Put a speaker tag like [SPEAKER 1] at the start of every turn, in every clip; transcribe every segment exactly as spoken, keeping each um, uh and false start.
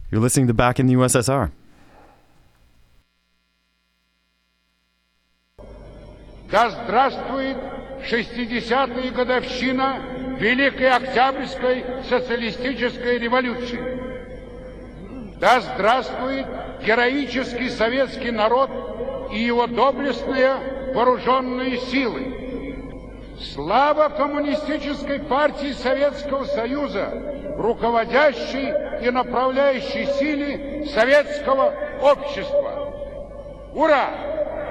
[SPEAKER 1] You're listening to Back in the ю эс эс ар.
[SPEAKER 2] Да здравствует шестидесятая годовщина Великой Октябрьской социалистической революции. Да здравствует героический советский народ и его доблестные вооруженные силы. Слава Коммунистической партии Советского Союза, руководящей и направляющей силе советского общества. Ура!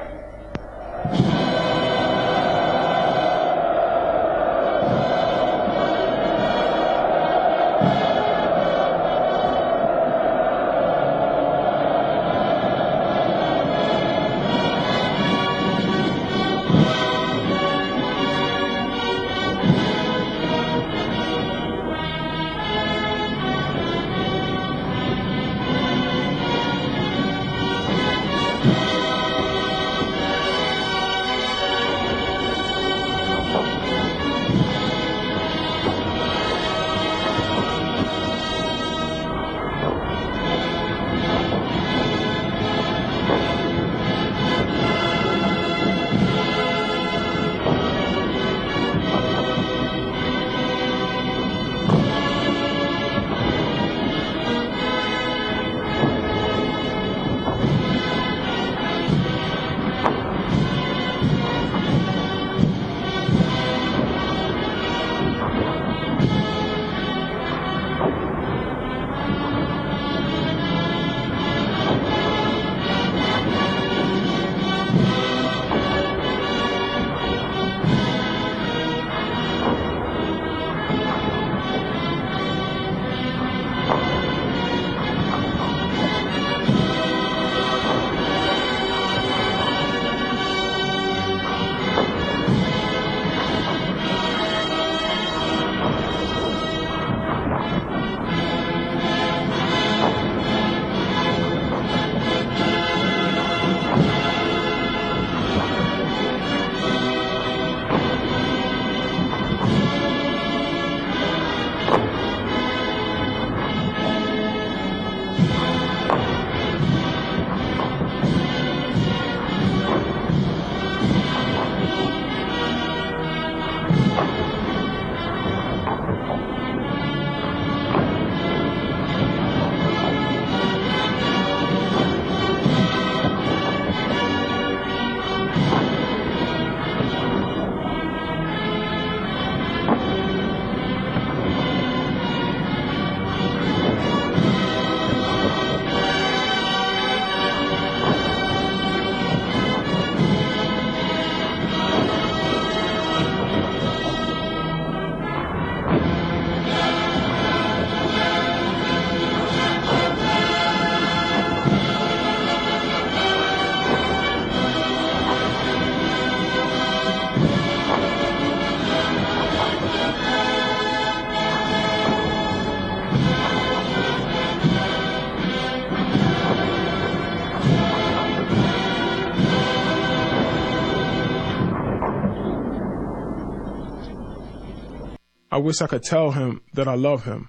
[SPEAKER 3] I wish I could tell him that I love him.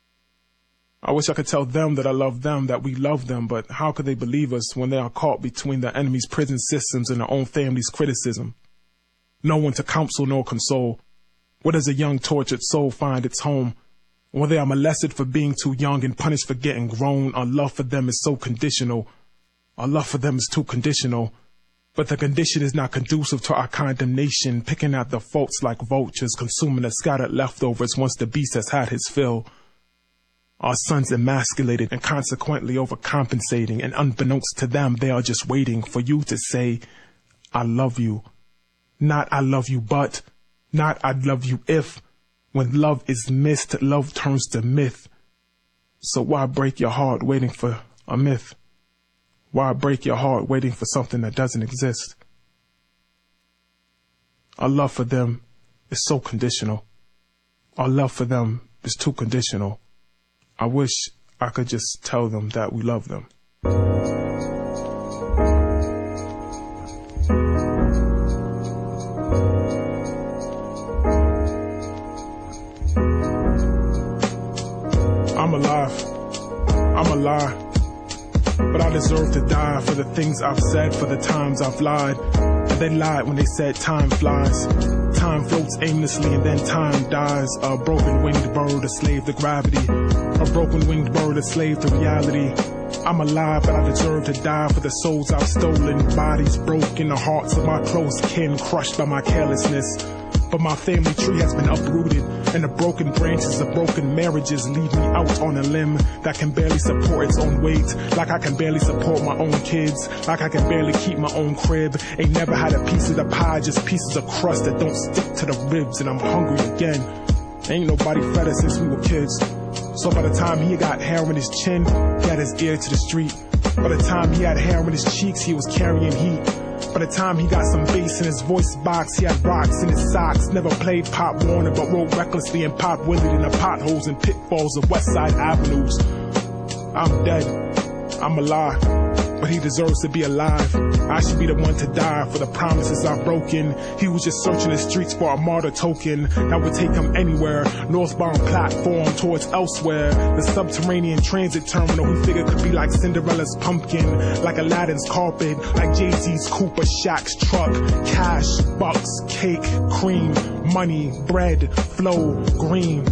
[SPEAKER 3] I wish I could tell them that I love them, that we love them, but how could they believe us when they are caught between the enemy's prison systems and their own family's criticism? No one to counsel nor console. Where does a young tortured soul find its home? Or they are molested for being too young and punished for getting grown. Our love for them is so conditional. Our love for them is too conditional. But the condition is not conducive to our condemnation, picking at the faults like vultures, consuming the scattered leftovers once the beast has had his fill. Our sons emasculated and consequently overcompensating, and unbeknownst to them, they are just waiting for you to say, I love you. Not I love you, but not I love you if. When love is missed, love turns to myth. So why break your heart waiting for a myth? Why break your heart waiting for something that doesn't exist? Our love for them is so conditional. Our love for them is too conditional. I wish I could just tell them that we love them. I'm alive. I'm a lie, but I deserve to die for the things I've said, for the times I've lied. And they lied when they said time flies. Time floats aimlessly and then time dies. A broken winged bird, a slave to gravity. A broken winged bird, a slave to reality. I'm alive, but I deserve to die for the souls I've stolen. Bodies broken, the hearts of my close kin crushed by my carelessness. But my family tree has been uprooted, and the broken branches of broken marriages leave me out on a limb that can barely support its own weight. Like I can barely support my own kids, like I can barely keep my own crib. Ain't never had a piece of the pie, just pieces of crust that don't stick to the ribs, and I'm hungry again. Ain't nobody fed us since we were kids. So by the time he got hair on his chin, he had his ear to the street. By the time he had hair on his cheeks, he was carrying heat. By the time he got some bass in his voice box, he had rocks in his socks. Never played Pop Warner, but rode recklessly and Pop Willie in the potholes and pitfalls of West Side Avenues. I'm dead. I'm a lie, but he deserves to be alive. I should be the one to die for the promises I've broken. He was just searching the streets for a martyr token that would take him anywhere. Northbound platform towards elsewhere. The subterranean transit terminal he figured could be like Cinderella's pumpkin, like Aladdin's carpet, like Jay-Z's Cooper, Shaq's truck. Cash, bucks, cake, cream, money, bread, flow, green.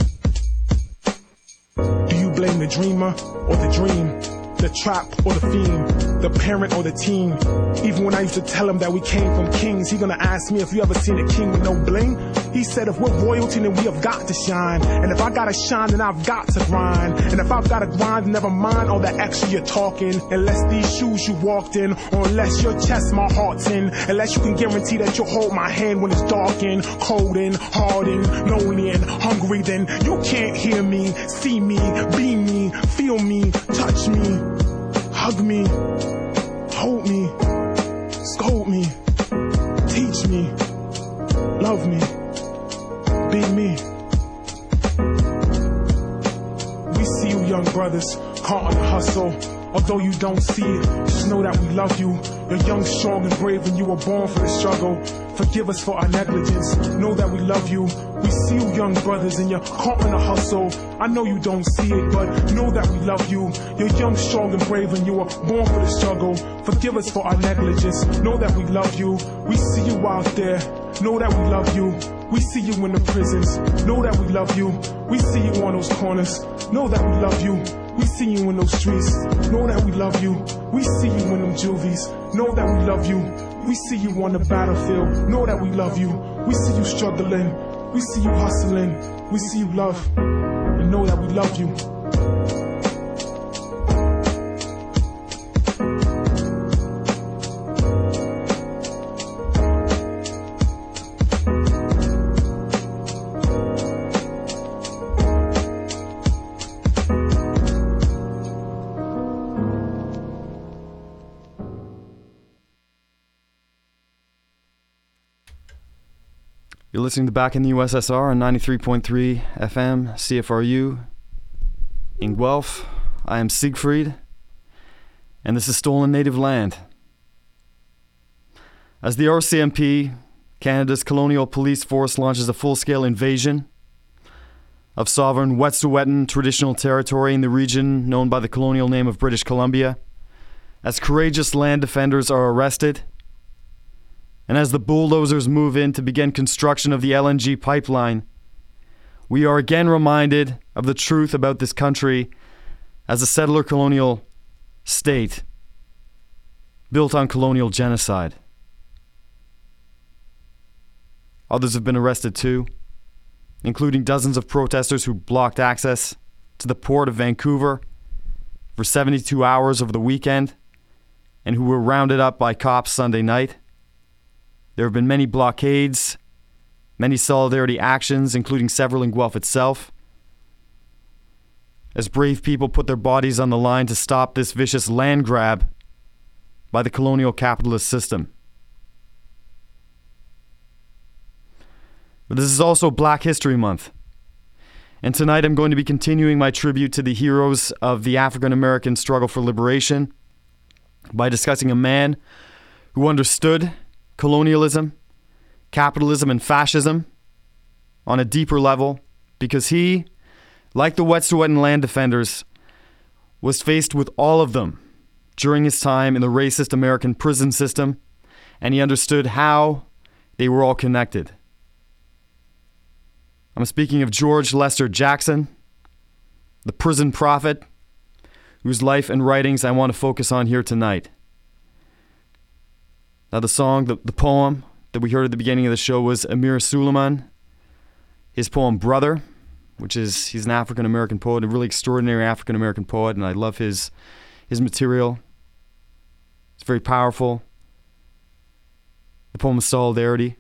[SPEAKER 3] Do you blame the dreamer or the dream? The trap or the fiend, the parent or the teen. Even when I used to tell him that we came from kings, he gonna ask me if you ever seen a king with no bling. He said if we're royalty then we have got to shine, and if I gotta shine then I've got to grind, and if I've gotta grind never mind all that extra you're talking. Unless these shoes you walked in, or unless your chest my heart's in, unless you can guarantee that you'll hold my hand when it's dark and cold and hard and lonely and hungry, then you can't hear me, see me, be me, feel me, touch me, hug me, hold me, scold me, teach me, love me, be me. We see you young brothers caught on the hustle. Although you don't see it, just know that we love you. You're young, strong, and brave, and you were born for the struggle. Forgive us for our negligence. Know that we love you. We see you, young brothers, and you're caught in the hustle. I know you don't see it, but know that we love you. You're young, strong, and brave, and you were born for the struggle. Forgive us for our negligence. Know that we love you. We see you out there. Know that we love you. We see you in the prisons. Know that we love you. We see you on those corners. Know that we love you. We see you in those streets. Know that we love you. We see you in them juvies. Know that we love you. We see you on the battlefield. Know that we love you. We see you struggling. We see you hustling. We see you love. And know that we love you.
[SPEAKER 1] You're listening to Back in the U S S R on ninety-three point three F M, C F R U, in Guelph. I am Siegfried, and this is Stolen Native Land. As the R C M P, Canada's colonial police force, launches a full-scale invasion of sovereign Wet'suwet'en traditional territory in the region known by the colonial name of British Columbia, as courageous land defenders are arrested, and as the bulldozers move in to begin construction of the L N G pipeline, we are again reminded of the truth about this country as a settler colonial state built on colonial genocide. Others have been arrested too, including dozens of protesters who blocked access to the port of Vancouver for seventy-two hours over the weekend and who were rounded up by cops Sunday night. There have been many blockades, many solidarity actions, including several in Guelph itself, as brave people put their bodies on the line to stop this vicious land grab by the colonial capitalist system. But this is also Black History Month, and tonight I'm going to be continuing my tribute to the heroes of the African American struggle for liberation by discussing a man who understood colonialism, capitalism, and fascism on a deeper level, because he, like the Wet'suwet'en land defenders, was faced with all of them during his time in the racist American prison system, and he understood how they were all connected. I'm speaking of George Lester Jackson, the prison prophet, whose life and writings I want to focus on here tonight. Now, the song, the, the poem that we heard at the beginning of the show was Amir Suleiman. His poem, Brother, which is, he's an African-American poet, a really extraordinary African-American poet, and I love his his material. It's very powerful. The poem is Solidarity.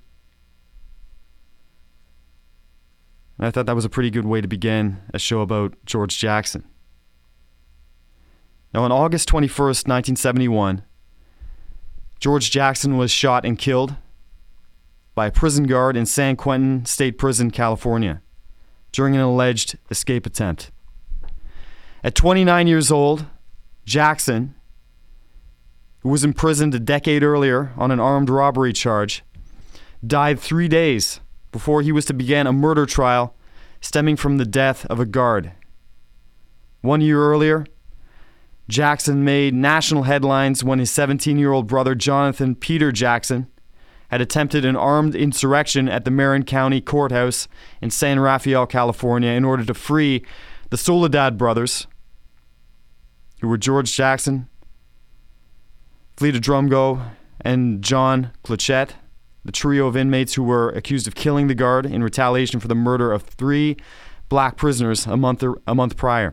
[SPEAKER 1] And I thought that was a pretty good way to begin a show about George Jackson. Now, on August twenty-first, nineteen seventy-one, George Jackson was shot and killed by a prison guard in San Quentin State Prison, California, during an alleged escape attempt. At twenty-nine years old, Jackson, who was imprisoned a decade earlier on an armed robbery charge, died three days before he was to begin a murder trial stemming from the death of a guard. One year earlier, Jackson made national headlines when his seventeen-year-old brother Jonathan Peter Jackson had attempted an armed insurrection at the Marin County Courthouse in San Rafael, California, in order to free the Soledad brothers, who were George Jackson, Fleta Drumgo, and John Clutchette, the trio of inmates who were accused of killing the guard in retaliation for the murder of three black prisoners a month a month prior.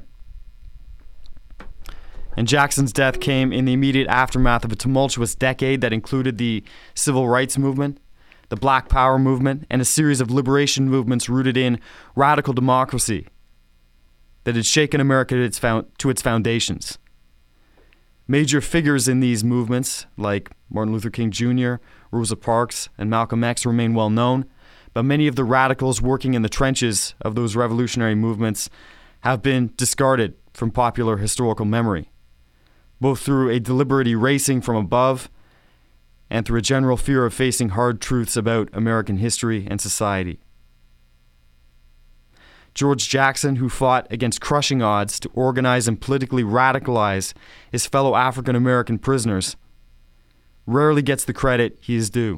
[SPEAKER 1] And Jackson's death came in the immediate aftermath of a tumultuous decade that included the civil rights movement, the Black Power movement, and a series of liberation movements rooted in radical democracy that had shaken America to its, found, to its foundations. Major figures in these movements, like Martin Luther King Junior, Rosa Parks, and Malcolm X, remain well known, but many of the radicals working in the trenches of those revolutionary movements have been discarded from popular historical memory, both through a deliberate erasing from above and through a general fear of facing hard truths about American history and society. George Jackson, who fought against crushing odds to organize and politically radicalize his fellow African-American prisoners, rarely gets the credit he is due.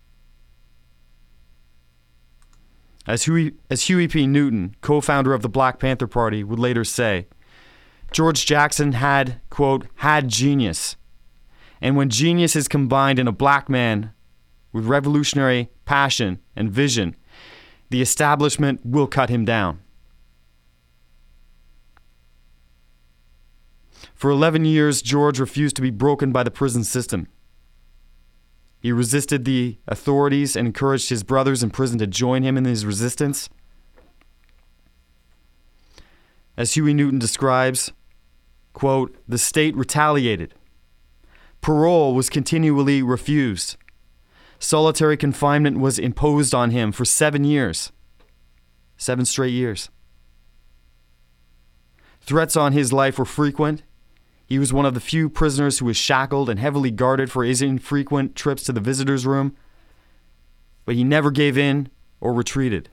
[SPEAKER 1] As Huey, as Huey P. Newton, co-founder of the Black Panther Party, would later say, George Jackson had, quote, had genius. And when genius is combined in a black man with revolutionary passion and vision, the establishment will cut him down. For eleven years, George refused to be broken by the prison system. He resisted the authorities and encouraged his brothers in prison to join him in his resistance. As Huey Newton describes, quote, the state retaliated. Parole was continually refused. Solitary confinement was imposed on him for seven years. Seven straight years. Threats on his life were frequent. He was one of the few prisoners who was shackled and heavily guarded for his infrequent trips to the visitor's room, but he never gave in or retreated.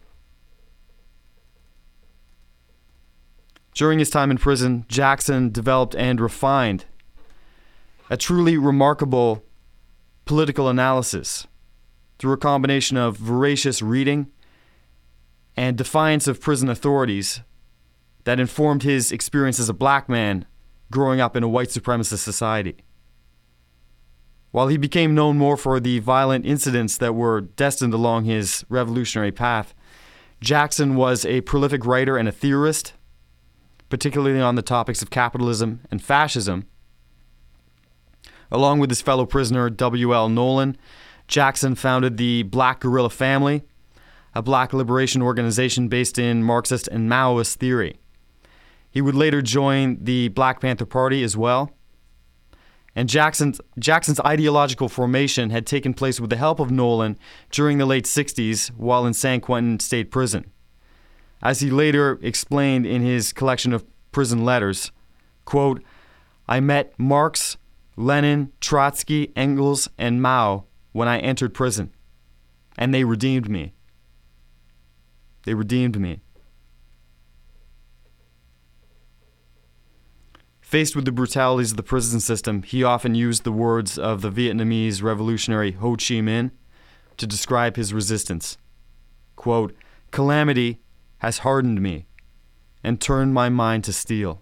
[SPEAKER 1] During his time in prison, Jackson developed and refined a truly remarkable political analysis through a combination of voracious reading and defiance of prison authorities that informed his experience as a black man growing up in a white supremacist society. While he became known more for the violent incidents that were destined along his revolutionary path, Jackson was a prolific writer and a theorist, particularly on the topics of capitalism and fascism. Along with his fellow prisoner W L Nolan, Jackson founded the Black Guerrilla Family, a black liberation organization based in Marxist and Maoist theory. He would later join the Black Panther Party as well. And Jackson's, Jackson's ideological formation had taken place with the help of Nolan during the late sixties while in San Quentin State Prison. As he later explained in his collection of prison letters, quote, I met Marx, Lenin, Trotsky, Engels, and Mao when I entered prison, and they redeemed me. They redeemed me. Faced with the brutalities of the prison system, he often used the words of the Vietnamese revolutionary Ho Chi Minh to describe his resistance. Quote, "Calamity has hardened me and turned my mind to steel."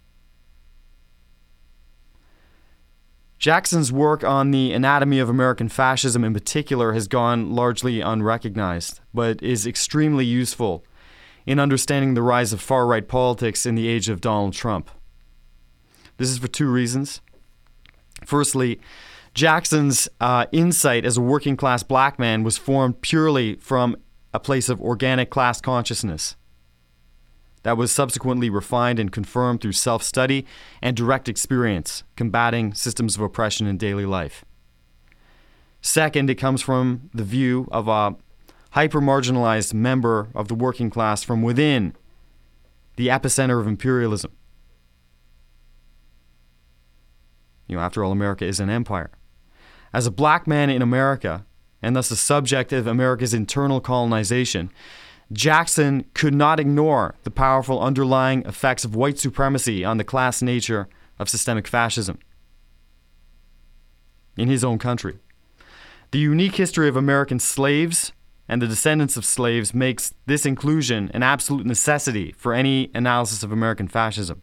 [SPEAKER 1] Jackson's work on the anatomy of American fascism in particular has gone largely unrecognized, but is extremely useful in understanding the rise of far-right politics in the age of Donald Trump. This is for two reasons. Firstly, Jackson's uh, insight as a working-class black man was formed purely from a place of organic class consciousness that was subsequently refined and confirmed through self-study and direct experience, combating systems of oppression in daily life. Second, it comes from the view of a hyper-marginalized member of the working class from within the epicenter of imperialism. You know, after all, America is an empire. As a black man in America, and thus a subject of America's internal colonization, Jackson could not ignore the powerful underlying effects of white supremacy on the class nature of systemic fascism in his own country. The unique history of American slaves and the descendants of slaves makes this inclusion an absolute necessity for any analysis of American fascism.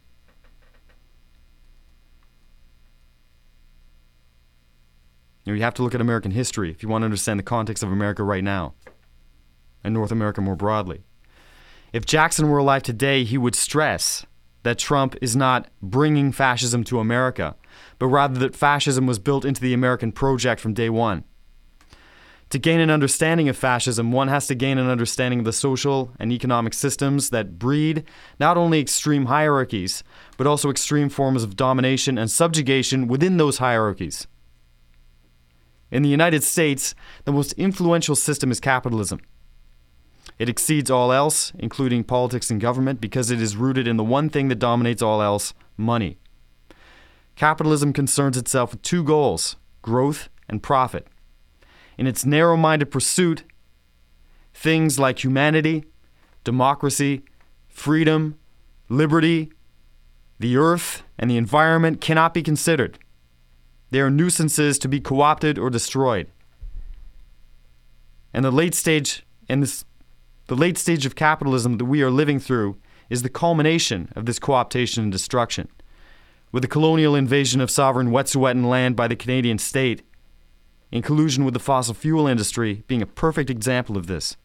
[SPEAKER 1] You know, you have to look at American history if you want to understand the context of America right now, and North America more broadly. If Jackson were alive today, he would stress that Trump is not bringing fascism to America, but rather that fascism was built into the American project from day one. To gain an understanding of fascism, one has to gain an understanding of the social and economic systems that breed not only extreme hierarchies, but also extreme forms of domination and subjugation within those hierarchies. In the United States, the most influential system is capitalism. It exceeds all else, including politics and government, because it is rooted in the one thing that dominates all else, money. Capitalism concerns itself with two goals, growth and profit. In its narrow-minded pursuit, things like humanity, democracy, freedom, liberty, the earth, and the environment cannot be considered. They are nuisances to be co-opted or destroyed. And the late stage, and this, the late stage of capitalism that we are living through is the culmination of this co-optation and destruction, with the colonial invasion of sovereign Wet'suwet'en land by the Canadian state, in collusion with the fossil fuel industry, being a perfect example of this.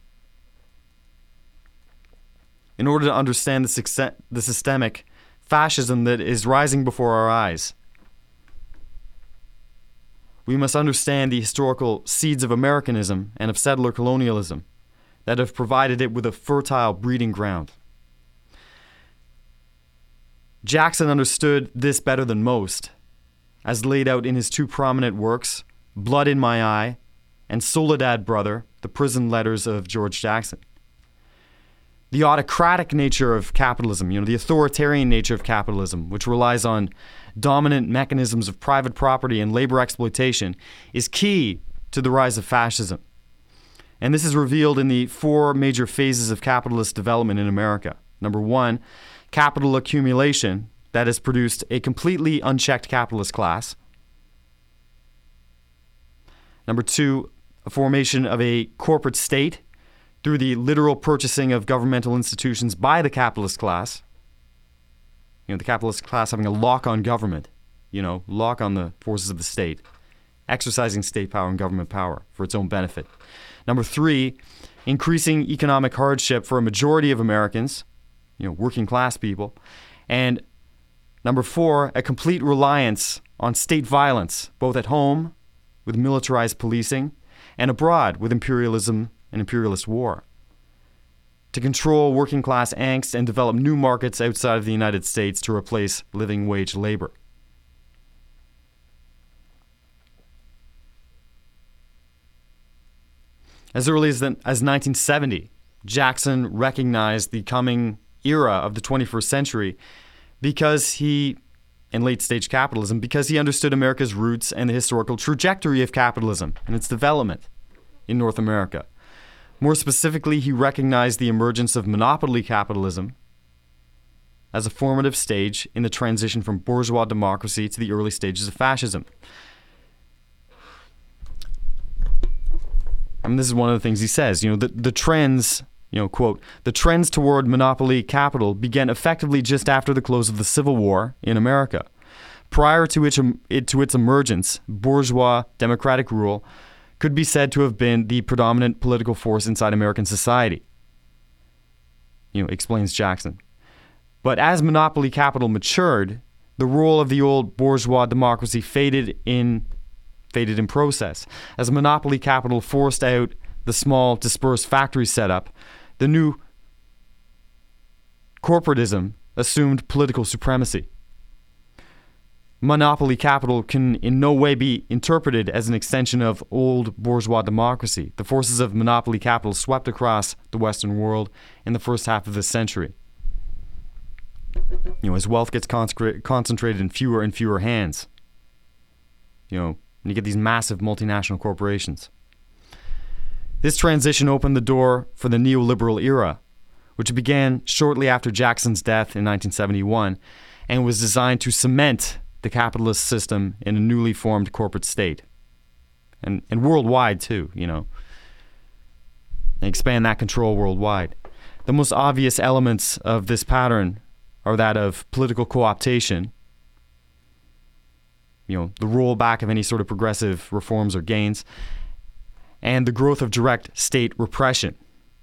[SPEAKER 1] In order to understand the, success, the systemic fascism that is rising before our eyes, we must understand the historical seeds of Americanism and of settler colonialism that have provided it with a fertile breeding ground. Jackson understood this better than most, as laid out in his two prominent works, Blood in My Eye and Soledad Brother, The Prison Letters of George Jackson. The autocratic nature of capitalism, you know, the authoritarian nature of capitalism, which relies on dominant mechanisms of private property and labor exploitation, is key to the rise of fascism. And this is revealed in the four major phases of capitalist development in America. Number one, capital accumulation that has produced a completely unchecked capitalist class. Number two, a formation of a corporate state through the literal purchasing of governmental institutions by the capitalist class. You know, the capitalist class having a lock on government, you know, lock on the forces of the state, exercising state power and government power for its own benefit. Number three, increasing economic hardship for a majority of Americans, you know, working class people. And number four, a complete reliance on state violence, both at home with militarized policing and abroad with imperialism and imperialist war, to control working class angst and develop new markets outside of the United States to replace living wage labor. As early as, the, as nineteen seventy, Jackson recognized the coming era of the twenty-first century because he, in late-stage capitalism, because he understood America's roots and the historical trajectory of capitalism and its development in North America. More specifically, he recognized the emergence of monopoly capitalism as a formative stage in the transition from bourgeois democracy to the early stages of fascism. I mean, this is one of the things he says, you know, the, the trends, you know, quote, the trends toward monopoly capital began effectively just after the close of the Civil War in America. Prior to its, to its emergence, bourgeois democratic rule could be said to have been the predominant political force inside American society, you know, explains Jackson. But as monopoly capital matured, the role of the old bourgeois democracy faded in faded in process. As monopoly capital forced out the small dispersed factory setup, the new corporatism assumed political supremacy. Monopoly capital can in no way be interpreted as an extension of old bourgeois democracy. The forces of monopoly capital swept across the Western world in the first half of this century. You know, as wealth gets concentrated in fewer and fewer hands, you know, and you get these massive multinational corporations. This transition opened the door for the neoliberal era, which began shortly after Jackson's death in nineteen seventy-one and was designed to cement the capitalist system in a newly formed corporate state. And, and worldwide too, you know, and expand that control worldwide. The most obvious elements of this pattern are that of political co-optation, you know, the rollback of any sort of progressive reforms or gains, and the growth of direct state repression.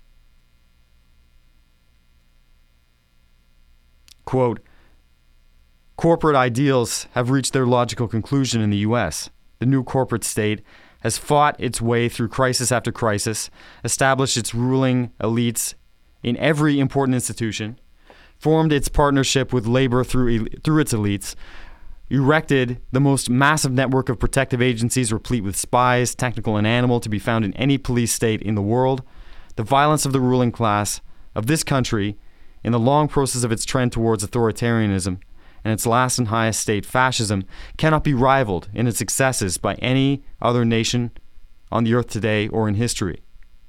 [SPEAKER 1] Quote, corporate ideals have reached their logical conclusion in the U S. The new corporate state has fought its way through crisis after crisis, established its ruling elites in every important institution, formed its partnership with labor through through its elites, erected the most massive network of protective agencies replete with spies, technical and animal, to be found in any police state in the world. The violence of the ruling class of this country in the long process of its trend towards authoritarianism and its last and highest state, fascism, cannot be rivaled in its successes by any other nation on the earth today or in history.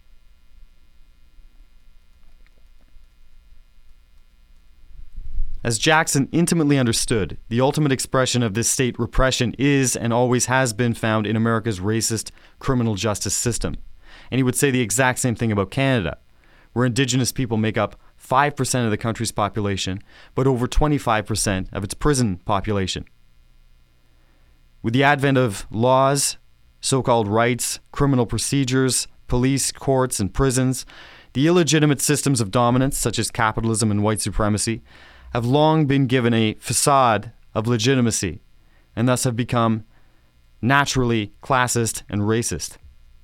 [SPEAKER 1] As Jackson intimately understood, the ultimate expression of this state repression is and always has been found in America's racist criminal justice system. And he would say the exact same thing about Canada, where Indigenous people make up five percent of the country's population, but over twenty-five percent of its prison population. With the advent of laws, so-called rights, criminal procedures, police, courts, and prisons, the illegitimate systems of dominance, such as capitalism and white supremacy, have long been given a facade of legitimacy and thus have become naturally classist and racist.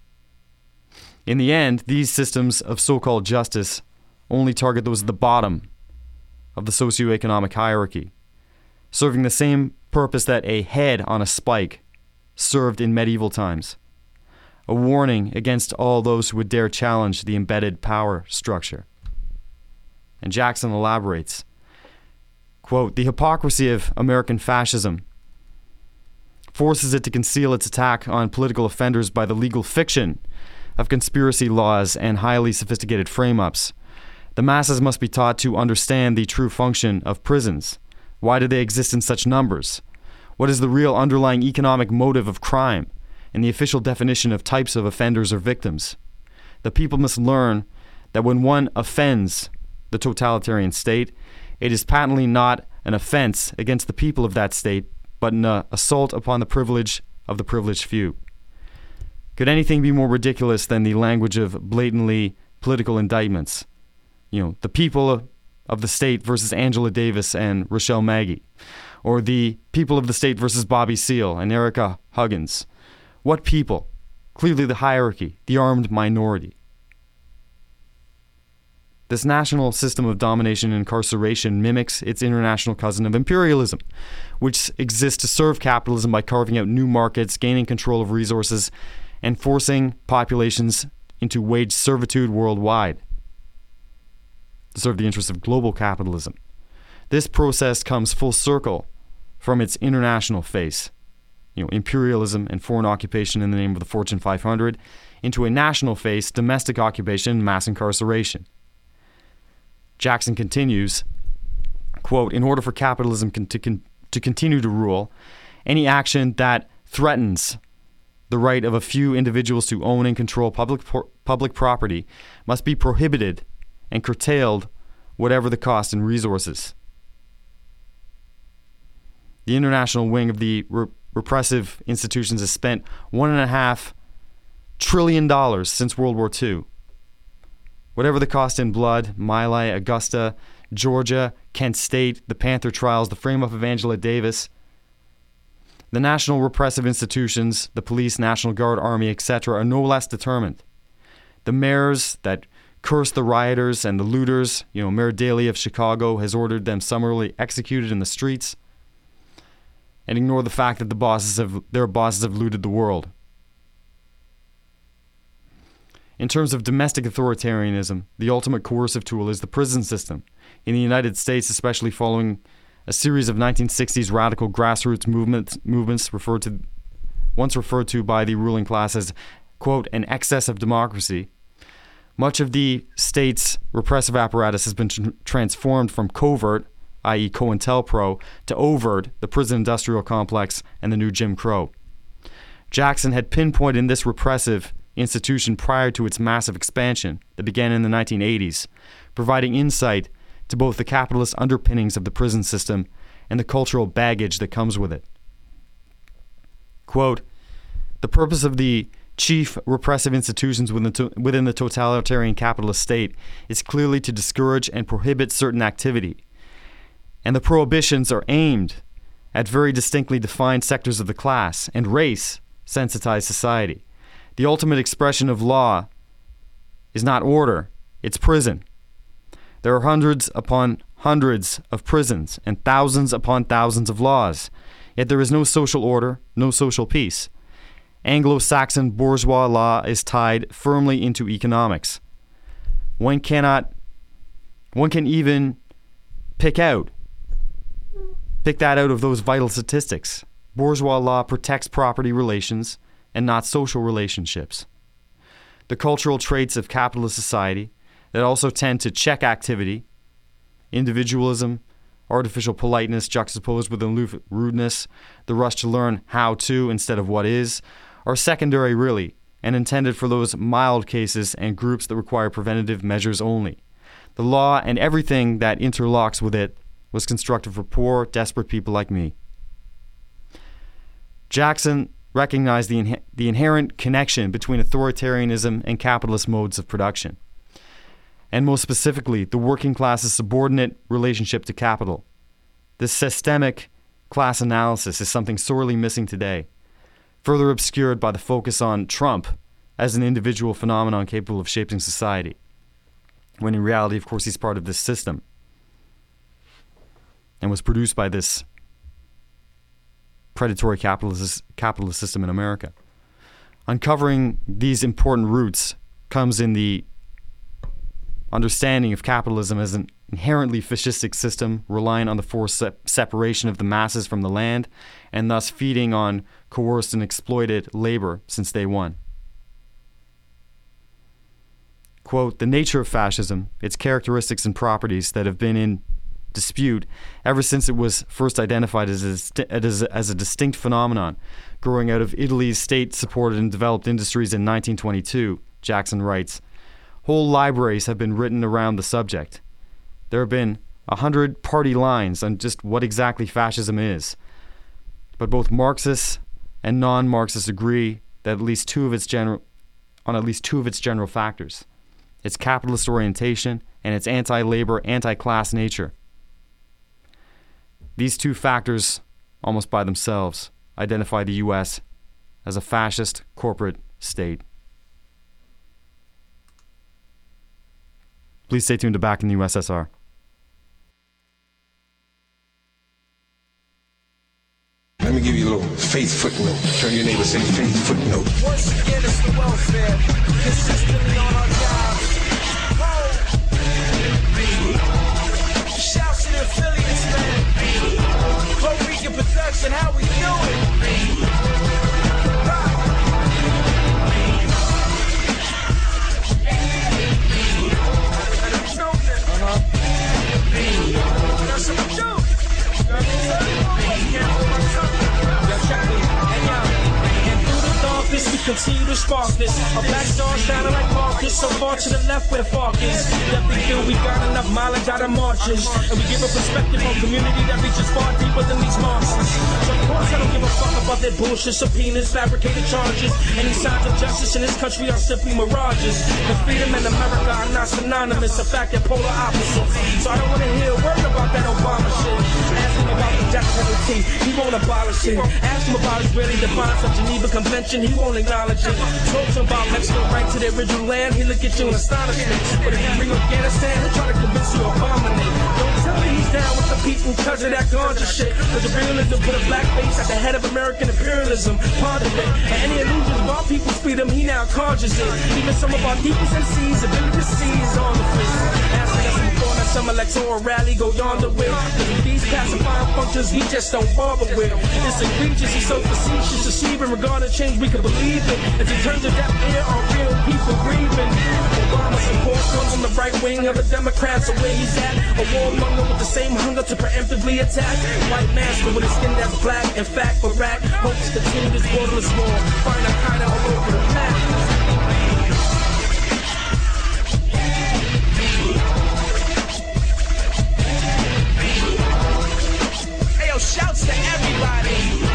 [SPEAKER 1] In the end, these systems of so-called justice only target those at the bottom of the socioeconomic hierarchy, serving the same purpose that a head on a spike served in medieval times, a warning against all those who would dare challenge the embedded power structure. And Jackson elaborates, quote, the hypocrisy of American fascism forces it to conceal its attack on political offenders by the legal fiction of conspiracy laws and highly sophisticated frame-ups. The masses must be taught to understand the true function of prisons. Why do they exist in such numbers? What is the real underlying economic motive of crime and the official definition of types of offenders or victims? The people must learn that when one offends the totalitarian state, it is patently not an offense against the people of that state, but an uh, assault upon the privilege of the privileged few. Could anything be more ridiculous than the language of blatantly political indictments? You know, the people of, of the state versus Angela Davis and Rochelle Maggie, or the people of the state versus Bobby Seale and Erica Huggins. What people? Clearly the hierarchy, the armed minority. This national system of domination and incarceration mimics its international cousin of imperialism, which exists to serve capitalism by carving out new markets, gaining control of resources, and forcing populations into wage servitude worldwide to serve the interests of global capitalism. This process comes full circle from its international face, you know, imperialism and foreign occupation in the name of the Fortune five hundred, into a national face, domestic occupation and mass incarceration. Jackson continues, quote, in order for capitalism con- to, con- to continue to rule, any action that threatens the right of a few individuals to own and control public por- public property must be prohibited and curtailed, whatever the cost in resources. The international wing of the re- repressive institutions has spent one and a half trillion dollars since World War Two. Whatever the cost in blood, My Lai, Augusta, Georgia, Kent State, the Panther trials, the frame-up of Angela Davis, the national repressive institutions, the police, National Guard, Army, et cetera, are no less determined. The mayors that curse the rioters and the looters, you know, Mayor Daley of Chicago has ordered them summarily executed in the streets, and ignore the fact that the bosses have, their bosses have looted the world. In terms of domestic authoritarianism, the ultimate coercive tool is the prison system. In the United States, especially following a series of nineteen sixties radical grassroots movements, movements referred to, once referred to by the ruling class as, quote, an excess of democracy, much of the state's repressive apparatus has been tr- transformed from covert, that is. COINTELPRO, to overt, the prison industrial complex, and the new Jim Crow. Jackson had pinpointed this repressive institution prior to its massive expansion that began in the nineteen eighties, providing insight to both the capitalist underpinnings of the prison system and the cultural baggage that comes with it. Quote, the purpose of the chief repressive institutions within the, to- within the totalitarian capitalist state is clearly to discourage and prohibit certain activity, and the prohibitions are aimed at very distinctly defined sectors of the class and race-sensitized society. The ultimate expression of law is not order, it's prison. There are hundreds upon hundreds of prisons and thousands upon thousands of laws, yet there is no social order, no social peace. Anglo-Saxon bourgeois law is tied firmly into economics. One cannot, one can even pick out, pick that out of those vital statistics. Bourgeois law protects property relations and not social relationships. The cultural traits of capitalist society that also tend to check activity, individualism, artificial politeness juxtaposed with aloof rudeness, the rush to learn how to instead of what is, are secondary really, and intended for those mild cases and groups that require preventative measures only. The law and everything that interlocks with it was constructed for poor, desperate people like me. Jackson recognized the, in- the inherent connection between authoritarianism and capitalist modes of production, and most specifically, the working class's subordinate relationship to capital. This systemic class analysis is something sorely missing today, further obscured by the focus on Trump as an individual phenomenon capable of shaping society, when in reality, of course, he's part of this system and was produced by this predatory capitalist, capitalist system in America. Uncovering these important roots comes in the understanding of capitalism as an inherently fascistic system relying on the forced se- separation of the masses from the land and thus feeding on coerced and exploited labor since day one. Quote, the nature of fascism, its characteristics and properties that have been in dispute ever since it was first identified as a, as a, as a distinct phenomenon growing out of Italy's state-supported and developed industries in nineteen twenty-two, Jackson writes, whole libraries have been written around the subject. There have been a hundred party lines on just what exactly fascism is. But both Marxists and non-Marxists agree that at least two of its general, on at least two of its general factors: its capitalist orientation and its anti-labor, anti-class nature. These two factors, almost by themselves, identify the U S as a fascist corporate state. Please stay tuned to Back in the U S S R.
[SPEAKER 4] Let me give you a little faith footnote. Turn your neighbor, say faith footnote.
[SPEAKER 5] Once again, it's the welfare, consistently on our jobs. Shouts to the affiliates, man. Puerto Rican production, how we do it? Uh-huh. That's what we do. continue to spark this. A black star shining like Marcus, so far to the left where Fark is. Definitely feel we got enough mileage out of marches, and we give a perspective on community that reaches far deeper than these marches. So of course I don't give a fuck about their bullshit subpoenas, fabricated charges. Any signs of justice in this country are simply mirages. The freedom and America are not synonymous, a fact they're polar opposites. So I don't want to hear a word about that Obama shit. Ask him about the death penalty, he won't abolish it. Ask him about Israeli defiance of Geneva Convention, he won't acknowledge it. Talk to him about Mexico right to the original land, he look at you in astonishment. But if you bring Afghanistan, he'll try to convince you abominate. Don't tell me he's down with the people cause of that ganja shit. Cause the realism put a black face at the head of American imperialism, part of it. And any illusions of our people's freedom, he now conjures it. Even some of our deepest M Cs, ability to see is on the face. Asking us before that some electoral rally go yonder with. Cause with these pacifying functions, we just don't bother with. It's egregious, he's so facetious, deceiving regarding change we can believe in. As it turns to deaf ear on real people grieving. Obama support comes from the right wing of the Democrats, so where he's at, a warmonger with the same hunger to preemptively attack. White master with his skin that's black, in fact, for rack, hopes to continue this borderless war, find a kind of all over the map. Shouts to everybody.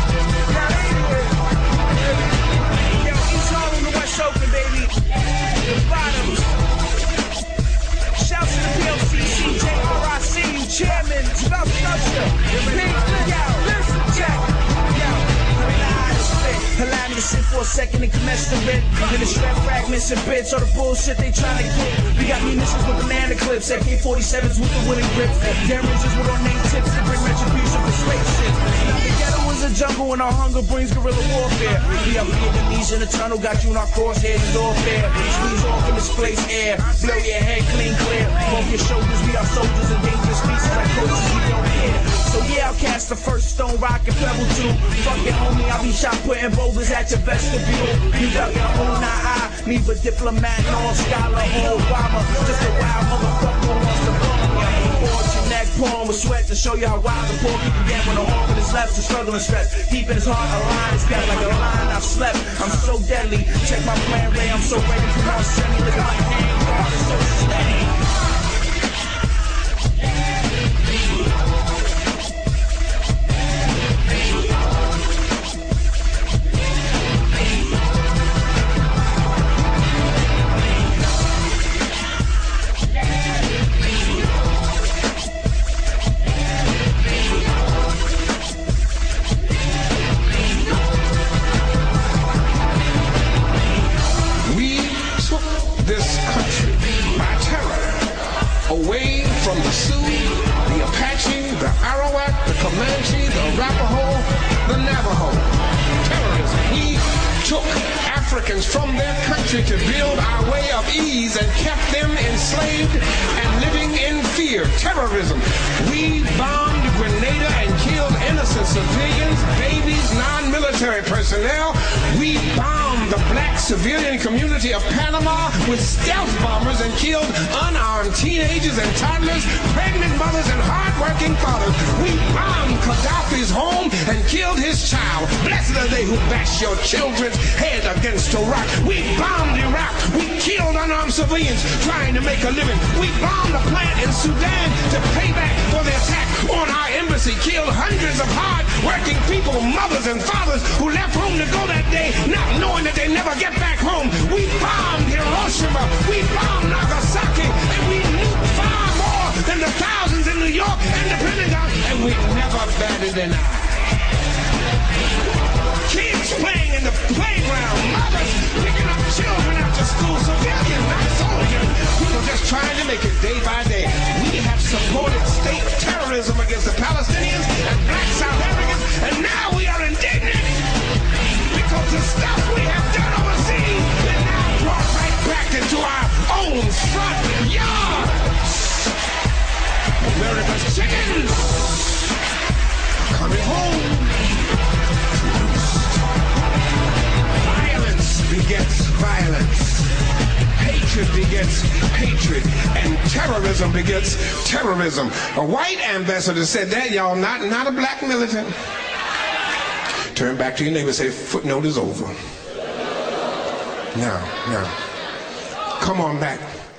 [SPEAKER 5] Yo, East Harlem to West Oakland, baby. The bottoms. Shouts to the P L C C, J R I C, Chairman, Stuff Structure. Pink, look out, listen, check. Yo, allow me to sit for a second and commence the rip. Then the shred fragments and bits all the bullshit they trying to get. We got munitions with banana clips, A K forty-sevens with the winning grips. Damages with our name tips to bring retribution for slave shit. Now the ghetto is a jungle and our hunger brings guerrilla warfare. We are Vietnamese in the tunnel, got you in our crosshairs and warfare. Squeeze off in displaced air, blow your head clean clear. Off your shoulders, we are soldiers and dangerous pieces like coaches, we don't care. So yeah, I'll cast the first stone, rock and pebble too. Fuck it, homie, I'll be shot putting boulders at your vestibule. You got your own eye, neither diplomat nor scholar or Obama. Just a wild motherfucker who wants to bomb ya. Forge your neck, palm with sweat to show you how wild the poor people get when the arm in his left to struggle and stress. Deep in his heart, a line is got like a line I've slept. I'm so deadly. Check my plan, Ray. I'm so ready to come out semi. Look at my hand, your heart is so steady.
[SPEAKER 4] Away from the Sioux, the Apache, the Arawak, the Comanche, the Arapaho, the Navajo. Terrorism. We took Africans from their country to build our way of ease and kept them enslaved and living in fear. Terrorism. We bombed Grenada and killed innocent civilians, babies, non-military personnel. We bombed the black civilian community of Panama with stealth bombers and killed unarmed teenagers and toddlers, pregnant mothers and hard-working fathers. We bombed Gaddafi's home and killed his child. Blessed are they who bash your children's head against a rock. We bombed Iraq. We killed unarmed civilians trying to make a living. We bombed a plant in Sudan to pay back for the attack on our embassy. Killed hundreds of hard-working people, mothers and fathers who left home to go that day not knowing that they never get back home. We bombed Hiroshima. We bombed Nagasaki. And we nuked far more than the thousands in New York and the Pentagon. And we never batted an eye. Kids playing in the playground, mothers picking up children after school, civilians, not soldiers. People just trying to make it day by day. We have supported state terrorism against the Palestinians and black South Africans, and now we are indignant because the stuff we have done overseas is now brought right back into our own front yards. America's chickens coming home. Begets violence. Hatred begets hatred. And terrorism begets terrorism. A white ambassador said that, y'all, not, not a black militant. Turn back to your neighbor and say, footnote is over. now, now. Come on back.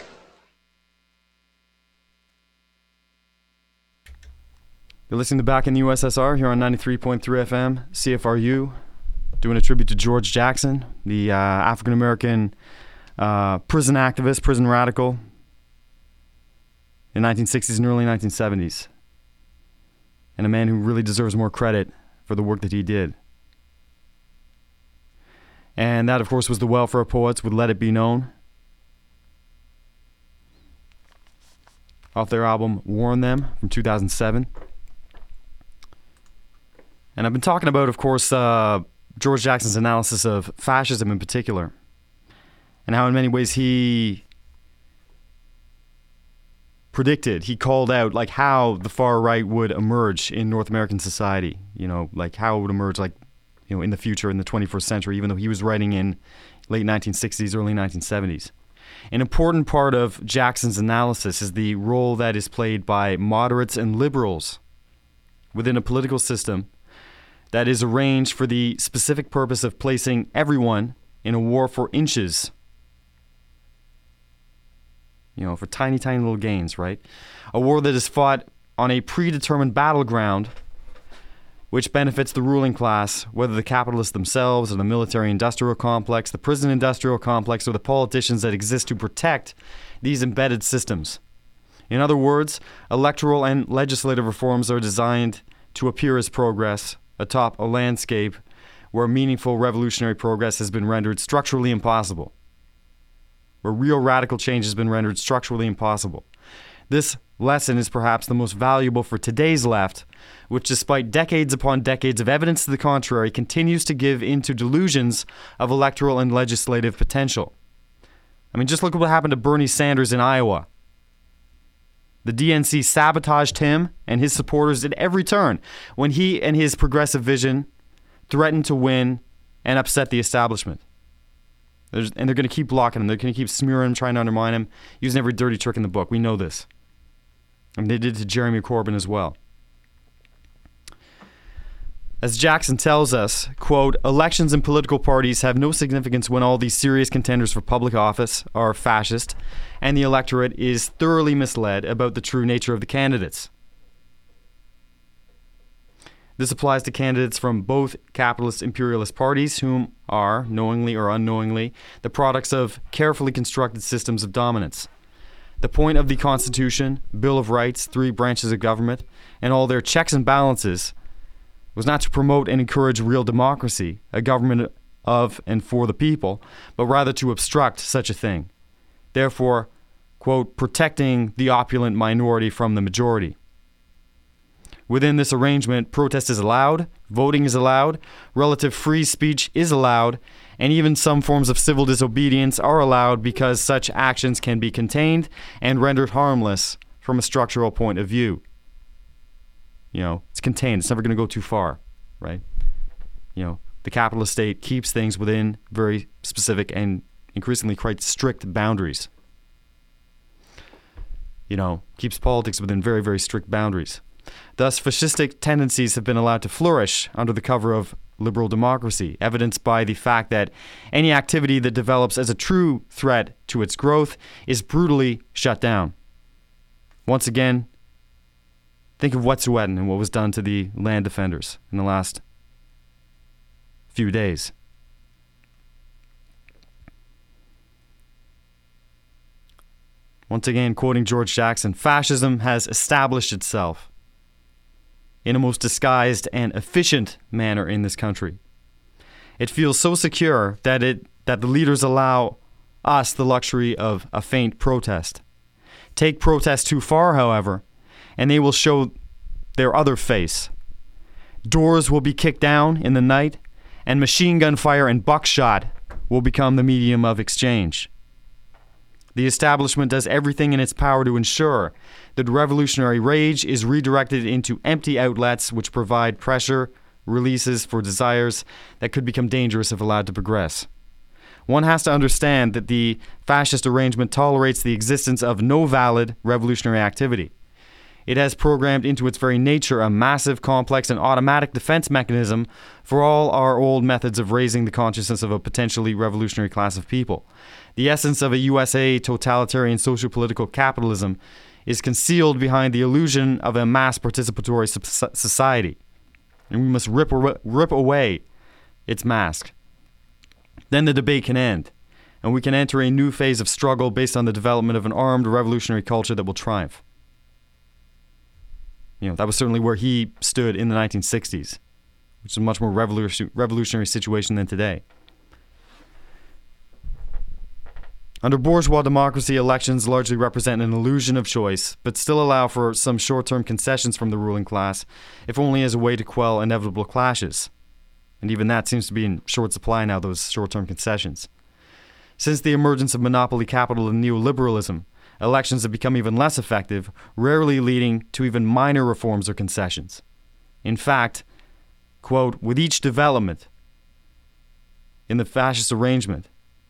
[SPEAKER 1] You're listening to Back in the U S S R here on ninety-three point three F M, C F R U, doing a tribute to George Jackson, the uh, African-American uh, prison activist, prison radical in the nineteen sixties and early nineteen seventies. And a man who really deserves more credit for the work that he did. And that, of course, was the Welfare Poets with Let It Be Known, off their album Warn Them from two thousand seven. And I've been talking about, of course, uh, George Jackson's analysis of fascism in particular, and how in many ways he predicted, he called out, like, how the far right would emerge in North American society, you know, like how it would emerge, like, you know, in the future, in the twenty-first century, even though he was writing in late nineteen sixties, early nineteen seventies. An important part of Jackson's analysis is the role that is played by moderates and liberals within a political system that is arranged for the specific purpose of placing everyone in a war for inches. You know, for tiny, tiny little gains, right? A war that is fought on a predetermined battleground which benefits the ruling class, whether the capitalists themselves or the military-industrial complex, the prison-industrial complex, or the politicians that exist to protect these embedded systems. In other words, electoral and legislative reforms are designed to appear as progress atop a landscape where meaningful revolutionary progress has been rendered structurally impossible, where real radical change has been rendered structurally impossible. This lesson is perhaps the most valuable for today's left, which, despite decades upon decades of evidence to the contrary, continues to give in to delusions of electoral and legislative potential. I mean, just look at what happened to Bernie Sanders in Iowa. The D N C sabotaged him and his supporters at every turn when he and his progressive vision threatened to win and upset the establishment. There's, and they're going to keep blocking him. They're going to keep smearing him, trying to undermine him, using every dirty trick in the book. We know this. And they did to Jeremy Corbyn as well. As Jackson tells us, quote, elections and political parties have no significance when all these serious contenders for public office are fascist and the electorate is thoroughly misled about the true nature of the candidates. This applies to candidates from both capitalist imperialist parties, whom are, knowingly or unknowingly, the products of carefully constructed systems of dominance. The point of the Constitution, Bill of Rights, three branches of government, and all their checks and balances was not to promote and encourage real democracy, a government of and for the people, but rather to obstruct such a thing. Therefore, quote, protecting the opulent minority from the majority. Within this arrangement, protest is allowed, voting is allowed, relative free speech is allowed, and even some forms of civil disobedience are allowed because such actions can be contained and rendered harmless from a structural point of view. You know, it's contained. It's never going to go too far, right? You know, the capitalist state keeps things within very specific and increasingly quite strict boundaries. You know, keeps politics within very, very strict boundaries. Thus, fascistic tendencies have been allowed to flourish under the cover of liberal democracy, evidenced by the fact that any activity that develops as a true threat to its growth is brutally shut down. Once again, think of Wet'suwet'en and what was done to the land defenders in the last few days. Once again, quoting George Jackson, fascism has established itself in a most disguised and efficient manner in this country. It feels so secure that it that the leaders allow us the luxury of a faint protest. Take protest too far, however, and they will show their other face. Doors will be kicked down in the night, and machine gun fire and buckshot will become the medium of exchange. The establishment does everything in its power to ensure that revolutionary rage is redirected into empty outlets which provide pressure releases for desires that could become dangerous if allowed to progress. One has to understand that the fascist arrangement tolerates the existence of no valid revolutionary activity. It has programmed into its very nature a massive, complex, and automatic defense mechanism for all our old methods of raising the consciousness of a potentially revolutionary class of people. The essence of a U S A totalitarian socio-political capitalism is concealed behind the illusion of a mass participatory society, and we must rip, rip away its mask. Then the debate can end, and we can enter a new phase of struggle based on the development of an armed revolutionary culture that will triumph. You know, that was certainly where he stood in the nineteen sixties, which is a much more revolution, revolutionary situation than today. Under bourgeois democracy, elections largely represent an illusion of choice, but still allow for some short-term concessions from the ruling class, if only as a way to quell inevitable clashes. And even that seems to be in short supply now, those short-term concessions. Since the emergence of monopoly capital and neoliberalism, elections have become even less effective, rarely leading to even minor reforms or concessions. In fact, quote, with each development in the fascist arrangement,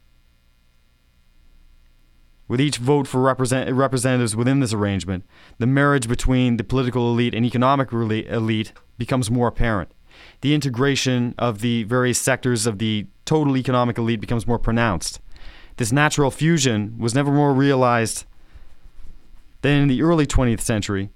[SPEAKER 1] with each vote for represent- representatives within this arrangement, the marriage between the political elite and economic elite becomes more apparent. The integration of the various sectors of the total economic elite becomes more pronounced. This natural fusion was never more realized than in the early twentieth century,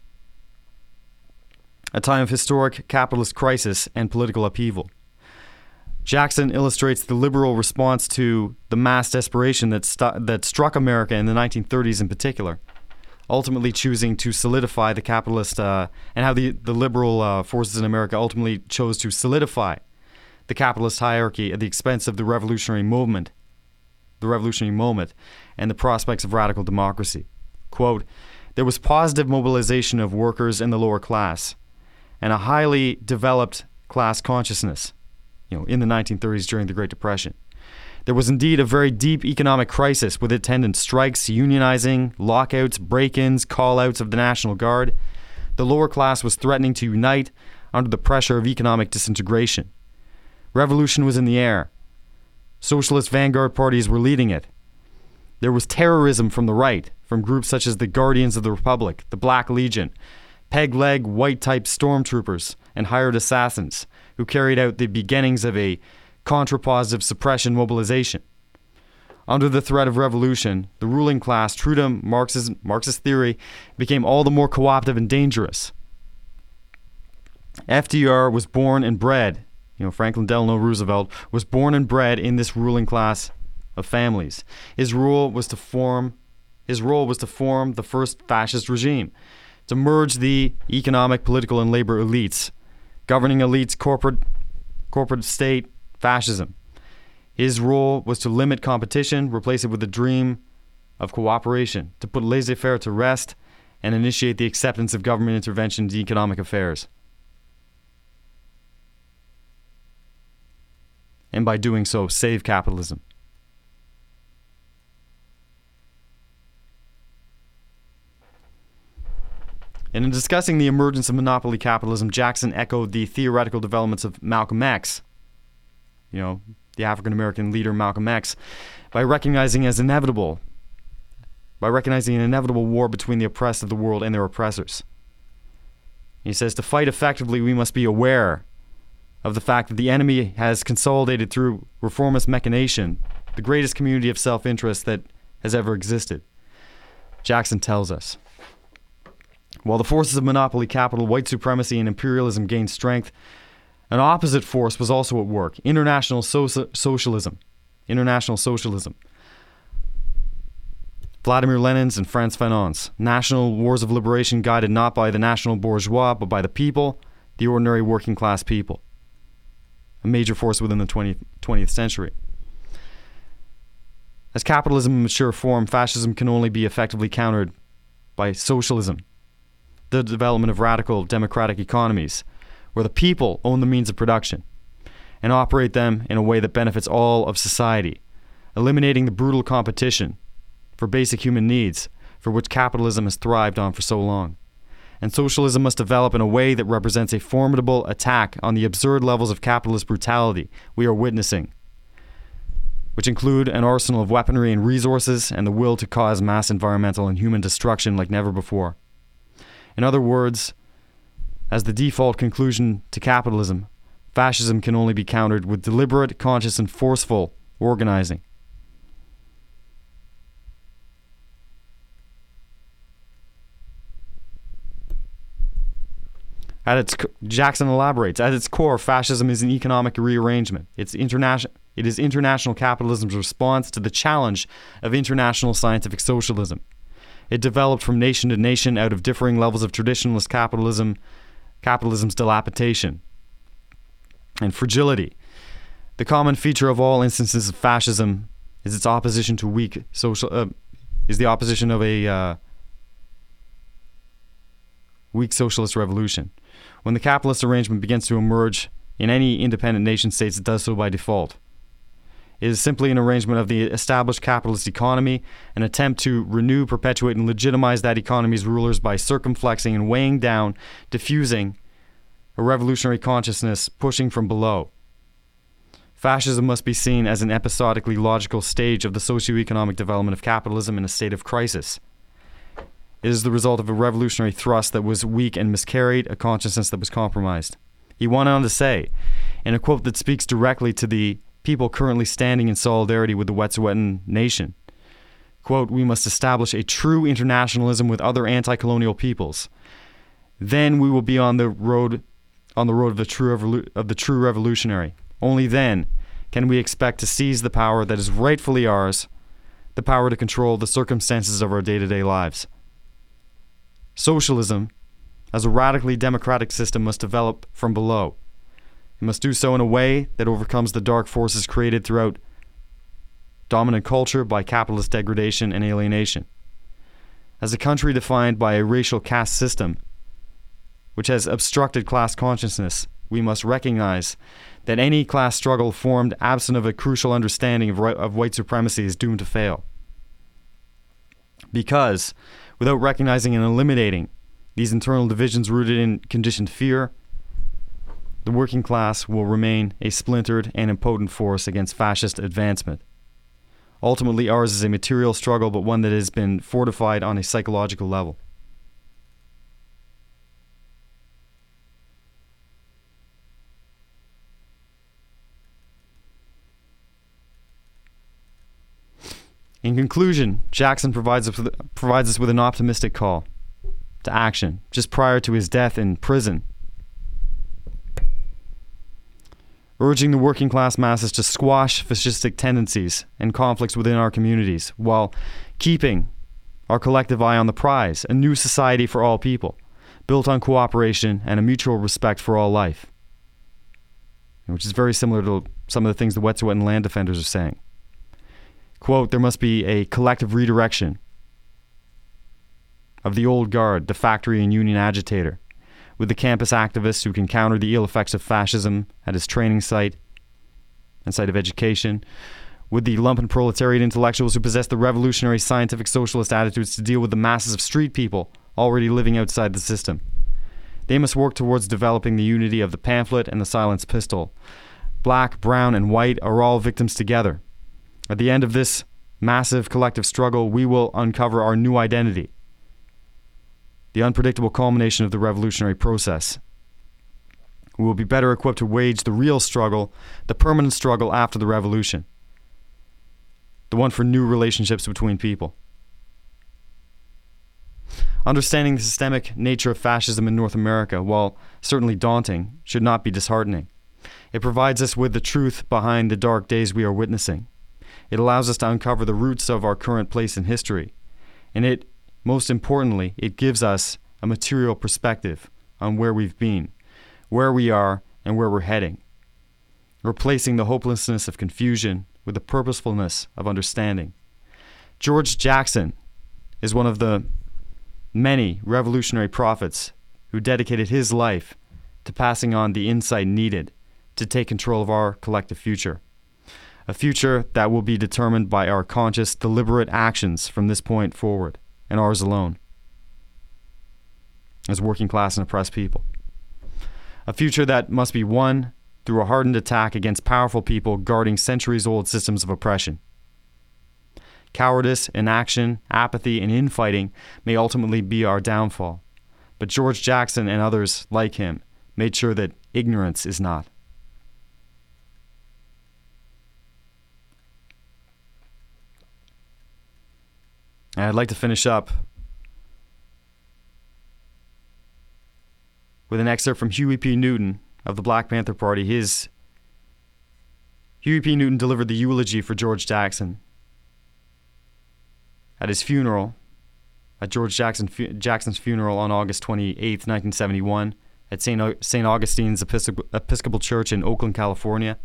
[SPEAKER 1] a time of historic capitalist crisis and political upheaval. Jackson illustrates the liberal response to the mass desperation that, st- that struck America in the nineteen thirties in particular, ultimately choosing to solidify the capitalist, uh, and how the, the liberal uh, forces in America ultimately chose to solidify the capitalist hierarchy at the expense of the revolutionary movement, the revolutionary moment, and the prospects of radical democracy. Quote, there was positive mobilization of workers in the lower class and a highly developed class consciousness, you know, in the nineteen thirties during the Great Depression. There was indeed a very deep economic crisis with attendant strikes, unionizing, lockouts, break-ins, call-outs of the National Guard. The lower class was threatening to unite under the pressure of economic disintegration. Revolution was in the air. Socialist vanguard parties were leading it. There was terrorism from the right, from groups such as the Guardians of the Republic, the Black Legion, peg-leg, white-type stormtroopers, and hired assassins who carried out the beginnings of a contrapositive suppression mobilization. Under the threat of revolution, the ruling class, true to Marx's, Marxist theory, became all the more cooperative and dangerous. F D R was born and bred, you know, Franklin Delano Roosevelt was born and bred in this ruling class of families. His rule was to form, his role was to form the first fascist regime, to merge the economic, political, and labor elites, governing elites, corporate, corporate state, fascism. His role was to limit competition, replace it with a dream of cooperation, to put laissez-faire to rest, and initiate the acceptance of government intervention in economic affairs. And by doing so, save capitalism. And in discussing the emergence of monopoly capitalism, Jackson echoed the theoretical developments of Malcolm X, you know, the African-American leader Malcolm X, by recognizing as inevitable, by recognizing an inevitable war between the oppressed of the world and their oppressors. He says, to fight effectively, we must be aware of the fact that the enemy has consolidated through reformist machination the greatest community of self-interest that has ever existed. Jackson tells us, while the forces of monopoly capital, white supremacy, and imperialism gained strength, an opposite force was also at work, international so- socialism. International socialism. Vladimir Lenin's and Frantz Fanon's national wars of liberation guided not by the national bourgeois, but by the people, the ordinary working class people. A major force within the twentieth, twentieth century. As capitalism in mature form, fascism can only be effectively countered by socialism, the development of radical democratic economies, where the people own the means of production and operate them in a way that benefits all of society, eliminating the brutal competition for basic human needs for which capitalism has thrived on for so long. And socialism must develop in a way that represents a formidable attack on the absurd levels of capitalist brutality we are witnessing, which include an arsenal of weaponry and resources and the will to cause mass environmental and human destruction like never before. In other words, as the default conclusion to capitalism, fascism can only be countered with deliberate, conscious, and forceful organizing. At its, Jackson elaborates, at its core, fascism is an economic rearrangement. It's international. It is international capitalism's response to the challenge of international scientific socialism. It developed from nation to nation out of differing levels of traditionalist capitalism, capitalism's dilapidation and fragility. The common feature of all instances of fascism is its opposition to weak social, uh, is the opposition of a uh, weak socialist revolution. When the capitalist arrangement begins to emerge in any independent nation states, it does so by default. It is simply an arrangement of the established capitalist economy, an attempt to renew, perpetuate, and legitimize that economy's rulers by circumflexing and weighing down, diffusing a revolutionary consciousness pushing from below. Fascism must be seen as an episodically logical stage of the socio-economic development of capitalism in a state of crisis. It is the result of a revolutionary thrust that was weak and miscarried, a consciousness that was compromised. He went on to say, in a quote that speaks directly to the people currently standing in solidarity with the Wet'suwet'en nation, quote, "We must establish a true internationalism with other anti-colonial peoples. Then we will be on the road on the road of the true revolu- of the true revolutionary. Only then can we expect to seize the power that is rightfully ours, the power to control the circumstances of our day-to-day lives. Socialism, as a radically democratic system, must develop from below. It must do so in a way that overcomes the dark forces created throughout dominant culture by capitalist degradation and alienation. As a country defined by a racial caste system, which has obstructed class consciousness, we must recognize that any class struggle formed absent of a crucial understanding of, right, of white supremacy is doomed to fail. Because, without recognizing and eliminating these internal divisions rooted in conditioned fear, the working class will remain a splintered and impotent force against fascist advancement. Ultimately, ours is a material struggle, but one that has been fortified on a psychological level. In conclusion, Jackson provides us, with, provides us with an optimistic call to action just prior to his death in prison, urging the working class masses to squash fascistic tendencies and conflicts within our communities while keeping our collective eye on the prize, a new society for all people, built on cooperation and a mutual respect for all life, which is very similar to some of the things the Wet'suwet'en land defenders are saying. Quote, "There must be a collective redirection of the old guard, the factory and union agitator, with the campus activists who can counter the ill effects of fascism at his training site and site of education, with the lumpen proletariat intellectuals who possess the revolutionary scientific socialist attitudes to deal with the masses of street people already living outside the system. They must work towards developing the unity of the pamphlet and the silenced pistol. Black, brown, and white are all victims together. At the end of this massive collective struggle, we will uncover our new identity, the unpredictable culmination of the revolutionary process. We will be better equipped to wage the real struggle, the permanent struggle after the revolution, the one for new relationships between people." Understanding the systemic nature of fascism in North America, while certainly daunting, should not be disheartening. It provides us with the truth behind the dark days we are witnessing. It allows us to uncover the roots of our current place in history. And it, most importantly, it gives us a material perspective on where we've been, where we are, and where we're heading, replacing the hopelessness of confusion with the purposefulness of understanding. George Jackson is one of the many revolutionary prophets who dedicated his life to passing on the insight needed to take control of our collective future. A future that will be determined by our conscious, deliberate actions from this point forward, and ours alone, as working class and oppressed people. A future that must be won through a hardened attack against powerful people guarding centuries-old systems of oppression. Cowardice, inaction, apathy, and infighting may ultimately be our downfall. But George Jackson and others like him made sure that ignorance is not. And I'd like to finish up with an excerpt from Huey P. Newton of the Black Panther Party. His Huey P. Newton delivered the eulogy for George Jackson at his funeral, at George Jackson, Jackson's funeral on August twenty-eighth, nineteen seventy-one, at Saint Saint Augustine's Episcopal, Episcopal Church in Oakland, California.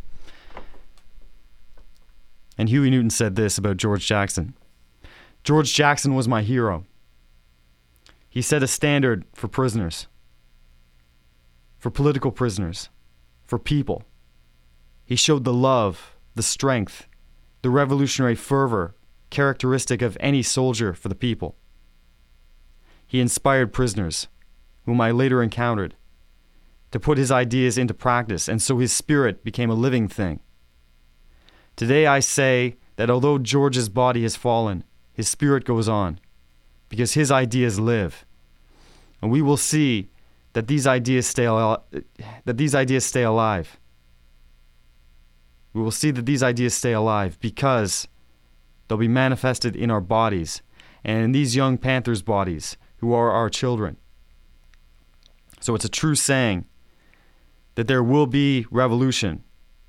[SPEAKER 1] And Huey Newton said this about George Jackson. George Jackson was my hero. He set a standard for prisoners, for political prisoners, for people. He showed the love, the strength, the revolutionary fervor characteristic of any soldier for the people. He inspired prisoners, whom I later encountered, to put his ideas into practice, and so his spirit became a living thing. Today I say that although George's body has fallen, his spirit goes on, because his ideas live. And we will see that these ideas stay al- that these ideas stay alive. We will see that these ideas stay alive because they'll be manifested in our bodies and in these young Panthers' bodies, who are our children. So it's a true saying that there will be revolution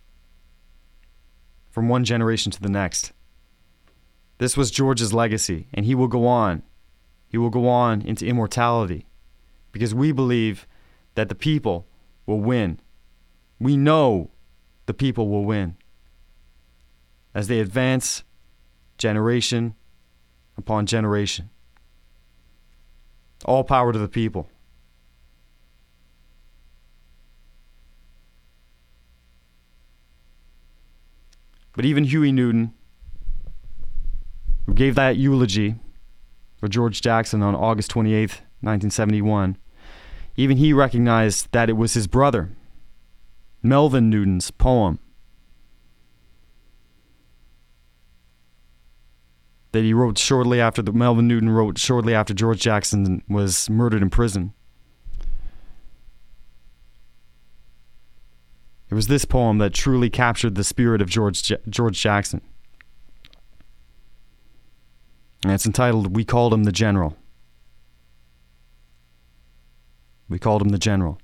[SPEAKER 1] from one generation to the next. This was George's legacy, and he will go on. He will go on into immortality because we believe that the people will win. We know the people will win as they advance generation upon generation. All power to the people. But even Huey Newton, who gave that eulogy for George Jackson on August twenty-eighth, nineteen seventy-one, even he recognized that it was his brother, Melvin Newton's poem, that he wrote shortly after, the Melvin Newton wrote shortly after George Jackson was murdered in prison. It was this poem that truly captured the spirit of George J- George Jackson. And it's entitled, We Called Him the General. We called him the General.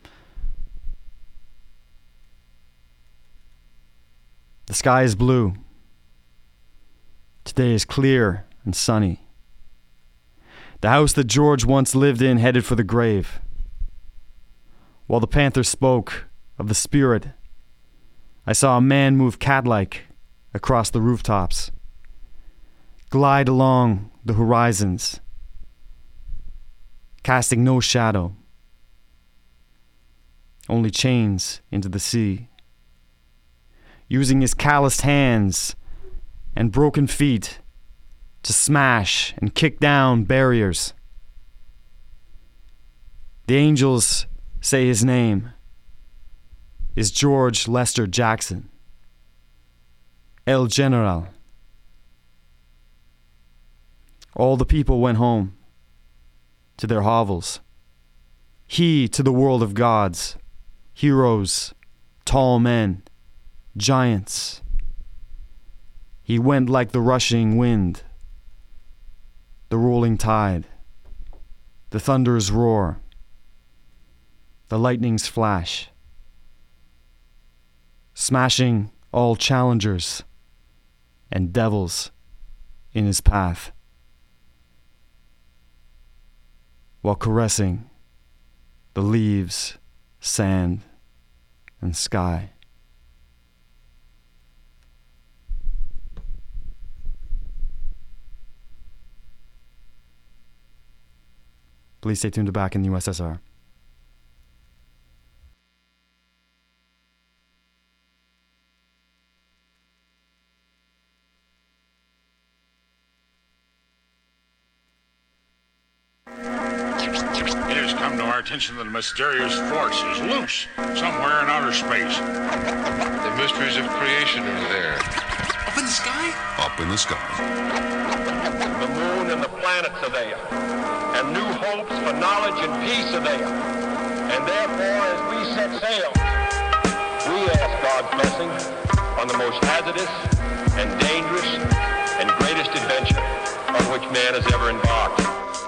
[SPEAKER 1] The sky is blue. Today is clear and sunny. The house that George once lived in headed for the grave. While the Panther spoke of the spirit, I saw a man move cat-like across the rooftops, glide along the horizons, casting no shadow, only chains into the sea, using his calloused hands and broken feet to smash and kick down barriers. The angels say his name is George Lester Jackson, El General. All the people went home to their hovels. He to the world of gods, heroes, tall men, giants. He went like the rushing wind, the rolling tide, the thunder's roar, the lightning's flash, smashing all challengers and devils in his path, while caressing the leaves, sand, and sky. Please stay tuned to Back in the U S S R.
[SPEAKER 6] Attention that a mysterious force is loose somewhere in outer space.
[SPEAKER 7] The mysteries of creation are there.
[SPEAKER 6] Up in the sky?
[SPEAKER 7] Up in the sky. The moon and the planets are there, and new hopes for knowledge and peace are there. And therefore, as we set sail, we ask God's blessing on the most hazardous and dangerous and greatest adventure on which man has ever embarked.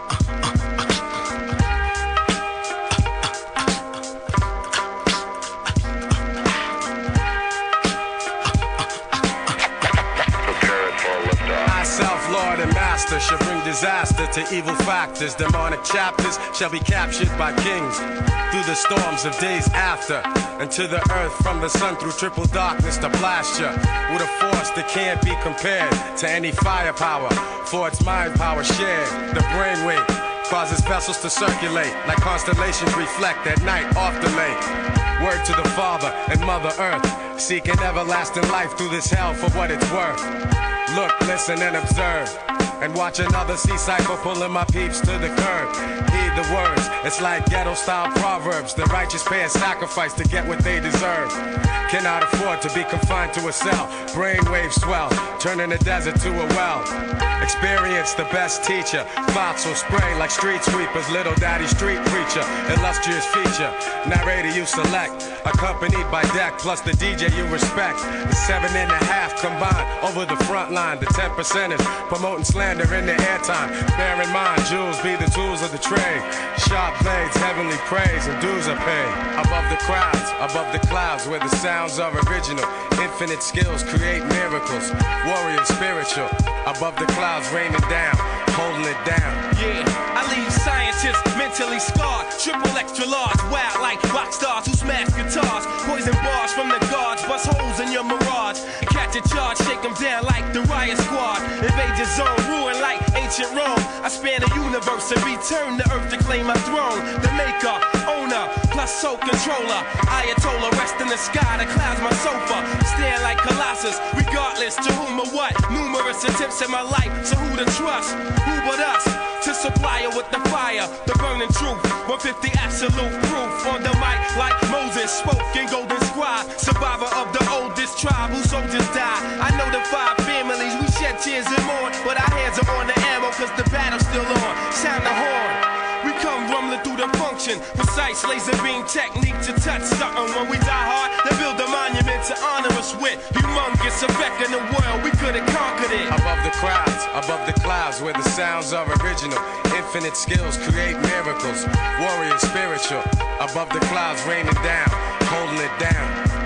[SPEAKER 8] Lord and master shall bring disaster to evil factors. Demonic chapters shall be captured by kings through the storms of days after, and to the earth from the sun through triple darkness to blast ya with a force that can't be compared to any firepower, for its mind power shared. The brainwave causes vessels to circulate like constellations reflect at night off the lake. Word to the Father and Mother Earth, seeking everlasting life through this hell for what it's worth. Look, listen, and observe, and watch another sea cycle pulling my peeps to the curb. Heed the words, it's like ghetto-style proverbs. The righteous pay a sacrifice to get what they deserve. Cannot afford to be confined to a cell. Brainwave swell, turning the desert to a well. Experience the best teacher. Thoughts will spray like street sweepers. Little daddy street preacher, illustrious feature. Narrator you select, accompanied by deck plus the D J you respect. The seven and a half combined over the front line. The ten percenters promoting slander in the airtime. Bear in mind, jewels be the tools of the trade. Sharp blades, heavenly praise, and dues are paid. Above the crowds, above the clouds, where the sounds are original. Infinite skills create miracles. Warrior spiritual, above the clouds raining down, holding it down.
[SPEAKER 5] Yeah, I leave scientists mentally scarred. Triple extra large, wild like rock stars who smash guitars. Poison bars from the guards, bust holes in your mirage. Catch a charge, shake them down like the riot squad. Invade your zone, ruin like ancient Rome. I span the universe and return to earth to claim my throne. The maker, owner, plus soul controller. Ayatollah, rest in the sky, the clouds my sofa. Stand like Colossus, regardless to whom or what. Numerous attempts in my life, so who to trust? Who but us? To supply her with the fire, the burning truth. one fifty absolute proof. On the mic like Moses spoke in Golden Scribe. Survivor of the oldest tribe whose soldiers died. I know the five families, we shed tears and mourn. But our hands are on the ammo cause the battle's still on. Sound the horn. We come rumbling through the function. Precise laser beam technique to touch something. When we die hard, they build a monument to honor us with. Humongous effect in the world, we could have conquered it.
[SPEAKER 8] Above the crowds, above the clouds, where the sounds are original. Infinite skills create miracles. Warrior spiritual, above the clouds raining down, holding it down.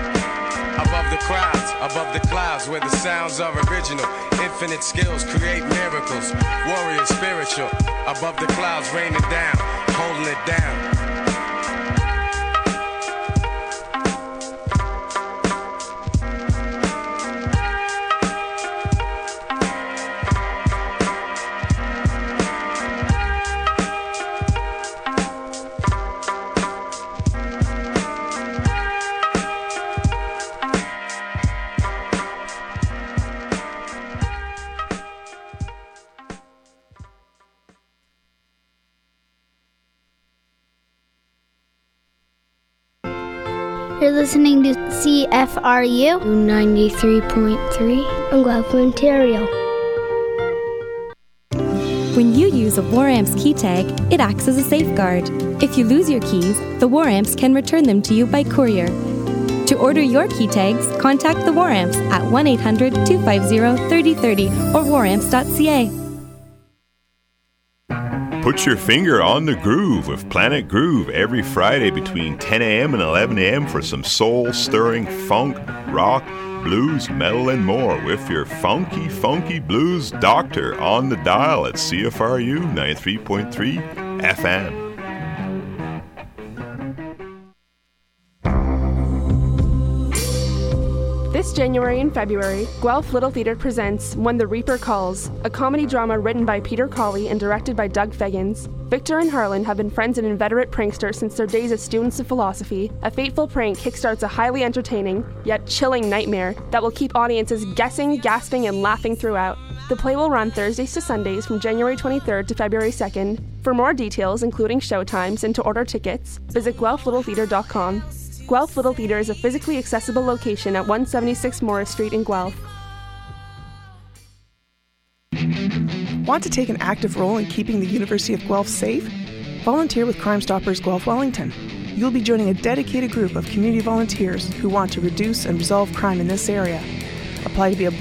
[SPEAKER 8] Above the crowds, above the clouds, where the sounds are original. Infinite skills create miracles. Warrior spiritual, above the clouds raining down, holding it down.
[SPEAKER 9] You're listening to C F R U ninety-three point three in Guelph, Ontario.
[SPEAKER 10] When you use a WarAmps key tag, it acts as a safeguard. If you lose your keys, the WarAmps can return them to you by courier. To order your key tags, contact the WarAmps at one eight hundred two five zero three zero three zero or war amps dot c a.
[SPEAKER 11] Put your finger on the groove with Planet Groove every Friday between ten a.m. and eleven a.m. for some soul-stirring funk, rock, blues, metal, and more with your funky, funky blues doctor on the dial at C F R U ninety-three point three F M.
[SPEAKER 12] This January and February, Guelph Little Theatre presents When the Reaper Calls, a comedy drama written by Peter Colley and directed by Doug Feggins. Victor and Harlan have been friends and inveterate pranksters since their days as students of philosophy. A fateful prank kickstarts a highly entertaining, yet chilling nightmare that will keep audiences guessing, gasping, and laughing throughout. The play will run Thursdays to Sundays from January twenty-third to February second. For more details, including showtimes and to order tickets, visit guelph little theatre dot com. Guelph Little Theatre is a physically accessible location at one seventy-six Morris Street in Guelph.
[SPEAKER 13] Want to take an active role in keeping the University of Guelph safe? Volunteer with Crime Stoppers Guelph Wellington. You'll be joining a dedicated group of community volunteers who want to reduce and resolve crime in this area. Apply to be a